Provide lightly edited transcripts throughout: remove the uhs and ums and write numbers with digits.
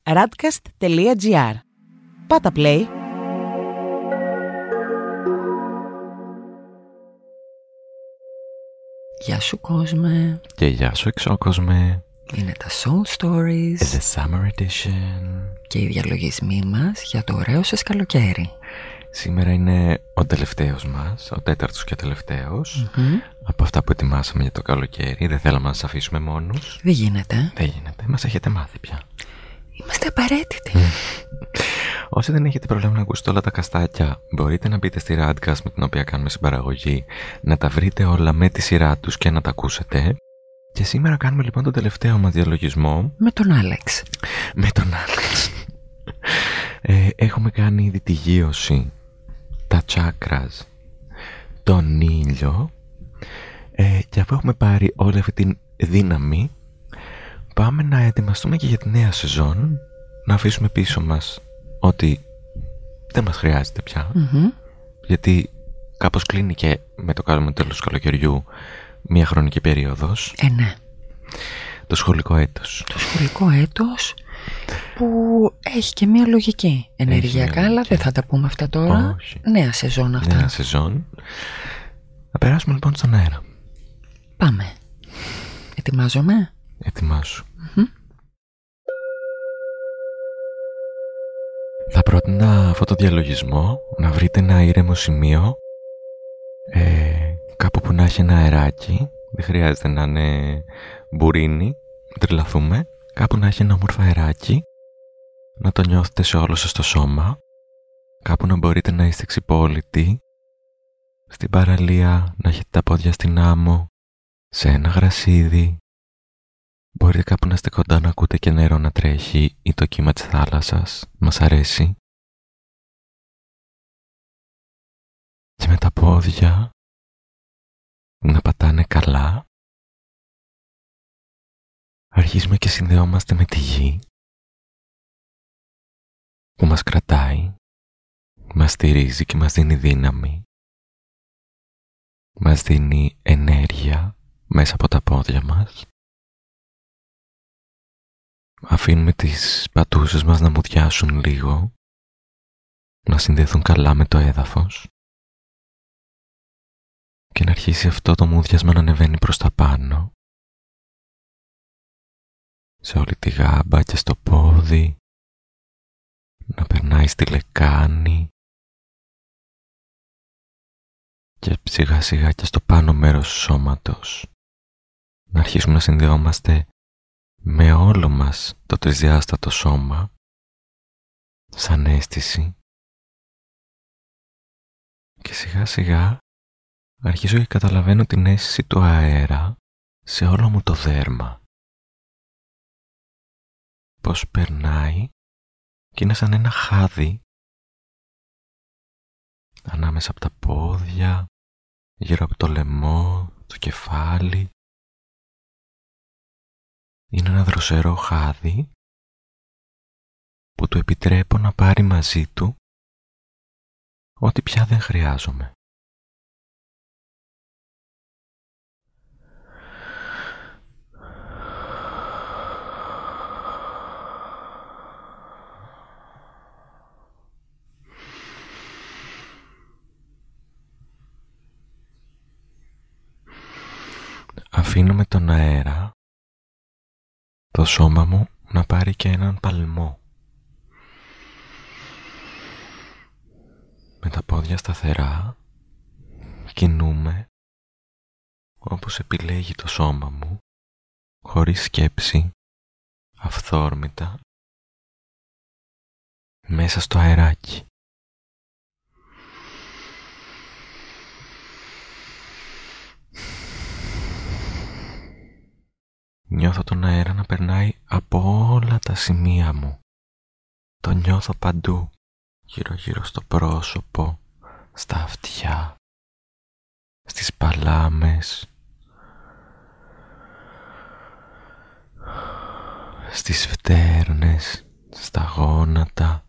radcast.gr. Πάτα play. Γεια σου κόσμε. Και γεια σου εξώκοσμε. Είναι τα Soul Stories, The Summer Edition. και οι διαλογισμοί μας για το ωραίο σας καλοκαίρι. Σήμερα είναι ο τελευταίος μας, ο τέταρτος και τελευταίος από αυτά που ετοιμάσαμε για το καλοκαίρι. Δεν θέλαμε να σας αφήσουμε μόνους. Δεν γίνεται. Δεν γίνεται, μας έχετε μάθει πια. Είμαστε απαραίτητοι. Όσοι δεν έχετε πρόβλημα να ακούσετε όλα τα καστάκια, μπορείτε να μπείτε στη Radcast με την οποία κάνουμε συμπαραγωγή, να τα βρείτε όλα με τη σειρά τους και να τα ακούσετε. Και σήμερα κάνουμε λοιπόν τον τελευταίο μας διαλογισμό Με τον Άλεξ. Με τον Άλεξ. Έχουμε κάνει ήδη τη γείωση, τα τσάκρας, τον ήλιο, και αφού έχουμε πάρει όλη αυτή την δύναμη, πάμε να ετοιμαστούμε και για τη νέα σεζόν, να αφήσουμε πίσω μας ότι δεν μας χρειάζεται πια, γιατί κάπως κλείνει και με το τέλος του καλοκαιριού μια χρονική περίοδος. Ναι. Το σχολικό έτος. Το σχολικό έτος που έχει και μια λογική. Ενεργειακά, αλλά δεν θα τα πούμε αυτά τώρα. Όχι. Νέα σεζόν αυτά. Νέα σεζόν. Να περάσουμε λοιπόν στον αέρα. Πάμε. Ετοιμάζομαι. Ετοιμάσου. Θα πρότεινα αυτό το διαλογισμό να βρείτε ένα ήρεμο σημείο, κάπου που να έχει ένα αεράκι. Δεν χρειάζεται να είναι μπουρίνι, τρελαθούμε. Κάπου να έχει ένα όμορφο αεράκι, να το νιώθετε σε όλο σας το σώμα. Κάπου να μπορείτε να είστε ξυπόλυτοι, στην παραλία, να έχετε τα πόδια στην άμμο, σε ένα γρασίδι. Μπορείτε κάπου να είστε κοντά, να ακούτε και νερό να τρέχει ή το κύμα της θάλασσας. Μας αρέσει. Και με τα πόδια να πατάνε καλά, αρχίζουμε και συνδεόμαστε με τη γη που μας κρατάει, μας στηρίζει και μας δίνει δύναμη, μας δίνει ενέργεια μέσα από τα πόδια μας. Αφήνουμε τις πατούσες μας να μουδιάσουν λίγο, να συνδεθούν καλά με το έδαφος και να αρχίσει αυτό το μούδιασμα να ανεβαίνει προς τα πάνω, σε όλη τη γάμπα και στο πόδι, να περνάει στη λεκάνη και σιγά σιγά και στο πάνω μέρος του σώματος, να αρχίσουμε να συνδεόμαστε με όλο μας το τρισδιάστατο σώμα, σαν αίσθηση, και σιγά σιγά αρχίζω και καταλαβαίνω την αίσθηση του αέρα σε όλο μου το δέρμα. Πώς περνάει και είναι σαν ένα χάδι ανάμεσα από τα πόδια, γύρω από το λαιμό, το κεφάλι. Είναι ένα δροσερό χάδι που του επιτρέπω να πάρει μαζί του ό,τι πια δεν χρειάζομαι. Αφήνω με τον αέρα το σώμα μου να πάρει και έναν παλμό. Με τα πόδια σταθερά κινούμε όπως επιλέγει το σώμα μου, χωρίς σκέψη, αυθόρμητα, μέσα στο αεράκι. Νιώθω τον αέρα να περνάει από όλα τα σημεία μου. Το νιώθω παντού, γύρω-γύρω στο πρόσωπο, στα αυτιά, στις παλάμες, στις φτέρνες, στα γόνατα,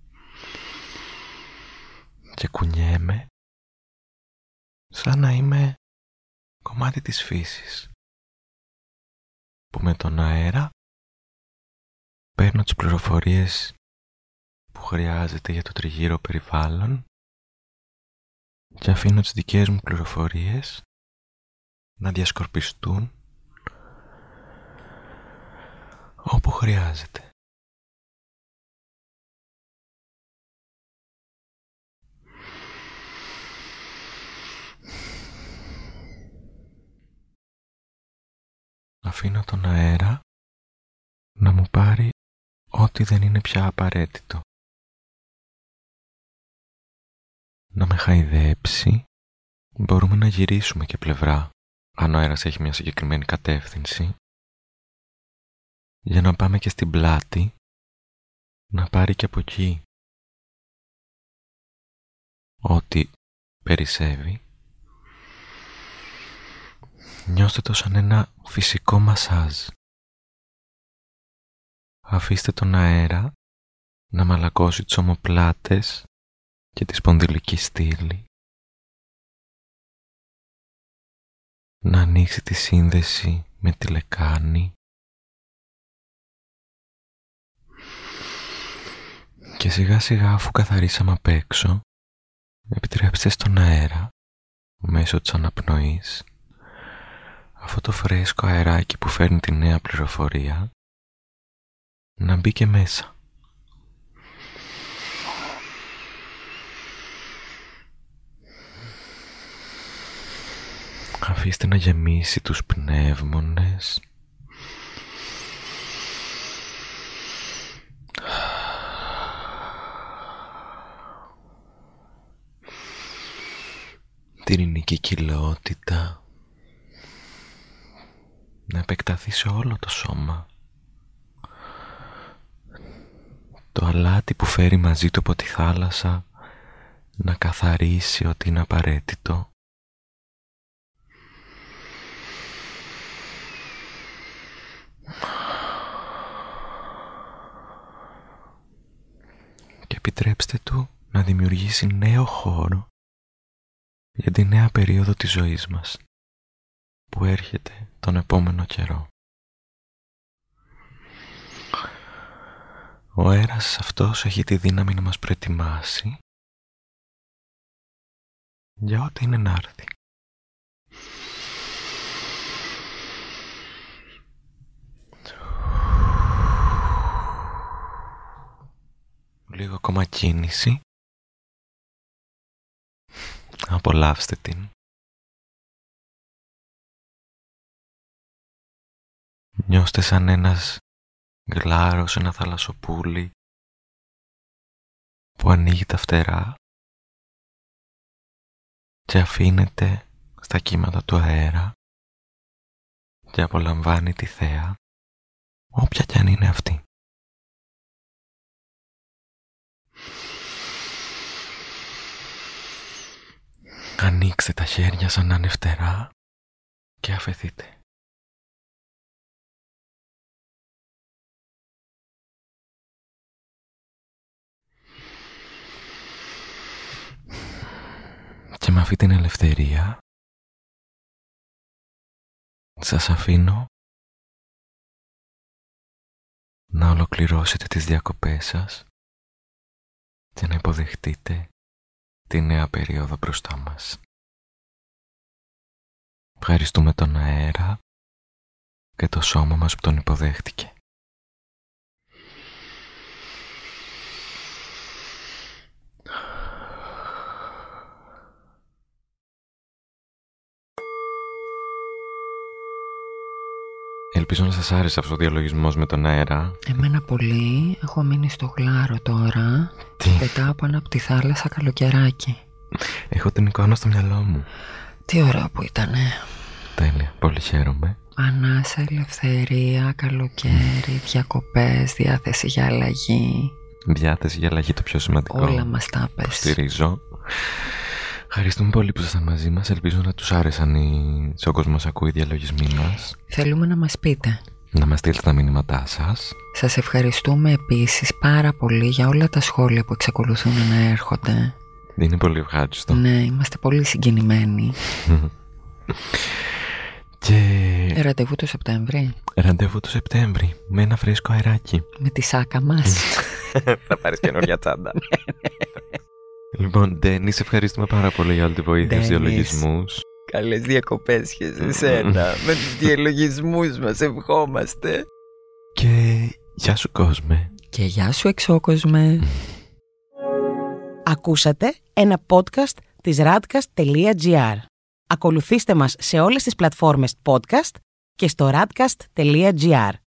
και κουνιέμαι σαν να είμαι κομμάτι της φύσης που με τον αέρα παίρνω τις πληροφορίες που χρειάζεται για το τριγύρο περιβάλλον και αφήνω τις δικές μου πληροφορίες να διασκορπιστούν όπου χρειάζεται. Αφήνω τον αέρα να μου πάρει ό,τι δεν είναι πια απαραίτητο. Να με χαϊδέψει, μπορούμε να γυρίσουμε και πλευρά, αν ο αέρας έχει μια συγκεκριμένη κατεύθυνση, για να πάμε και στην πλάτη, να πάρει και από εκεί ό,τι περισσεύει. Νιώστε το σαν ένα φυσικό μασάζ. Αφήστε τον αέρα να μαλακώσει τις ομοπλάτες και τη σπονδυλική στήλη. Να ανοίξει τη σύνδεση με τη λεκάνη. Και σιγά σιγά, αφού καθαρίσαμε απ' έξω, επιτρέψτε στον αέρα, μέσω της αναπνοής, αυτό το φρέσκο αεράκι που φέρνει τη νέα πληροφορία, να μπει και μέσα. Αφήστε να γεμίσει τους πνεύμονες. Την ειρηνική κοιλότητα να επεκταθεί σε όλο το σώμα. Το αλάτι που φέρει μαζί του από τη θάλασσα να καθαρίσει ό,τι είναι απαραίτητο. Και επιτρέψτε του να δημιουργήσει νέο χώρο για τη νέα περίοδο της ζωής μας που έρχεται τον επόμενο καιρό. Ο αέρας αυτός έχει τη δύναμη να μας προετοιμάσει για ό,τι είναι να έρθει. Λίγο ακόμα κίνηση. Απολαύστε την. Νιώστε σαν ένας γλάρος, ένα θαλασσοπούλι που ανοίγει τα φτερά και αφήνεται στα κύματα του αέρα και απολαμβάνει τη θέα, όποια κι αν είναι αυτή. Ανοίξτε τα χέρια σαν να είναι φτερά και αφεθείτε. Και με αυτή την ελευθερία σας αφήνω να ολοκληρώσετε τις διακοπές σας και να υποδεχτείτε τη νέα περίοδο μπροστά μας. Ευχαριστούμε τον αέρα και το σώμα μας που τον υποδέχτηκε. Ελπίζω να σας άρεσε αυτός ο διαλογισμός με τον αέρα. Εμένα πολύ. Έχω μείνει στο γλάρο τώρα. Τι? Πετάω πάνω από τη θάλασσα καλοκαιράκι. Έχω την εικόνα στο μυαλό μου. Τι ωραίο που ήτανε. Τέλεια, πολύ χαίρομαι. Ανάσα, ελευθερία, καλοκαίρι, διακοπές, διάθεση για αλλαγή. Διάθεση για αλλαγή, το πιο σημαντικό. Όλα μας τα πες. Το στηρίζω. Ευχαριστούμε πολύ που ήσασταν μαζί μας. Ελπίζω να τους άρεσαν στον κόσμο μας ακούει οι διαλογισμοί μας. Θέλουμε να μας πείτε. Να μας στείλετε τα μηνύματά σας. Σας ευχαριστούμε επίσης πάρα πολύ για όλα τα σχόλια που εξακολουθούν να έρχονται. Είναι πολύ ευχάριστο. Ναι, είμαστε πολύ συγκινημένοι. Και... Ραντεβού το Σεπτέμβρη. Ραντεβού το Σεπτέμβρη, με ένα φρέσκο αεράκι. Με τη σάκα μας. Θα πάρεις καινούργια τσάντα. Λοιπόν, Ντένις, ευχαριστούμε πάρα πολύ για όλη τη βοήθεια στους διαλογισμούς. Καλές διακοπές και σε σένα. Με τους διαλογισμούς μας ευχόμαστε. Και γεια σου, κόσμε. Και γεια σου, εξώκοσμε. Ακούσατε ένα podcast της radcast.gr. Ακολουθήστε μας σε όλες τις πλατφόρμες podcast και στο radcast.gr.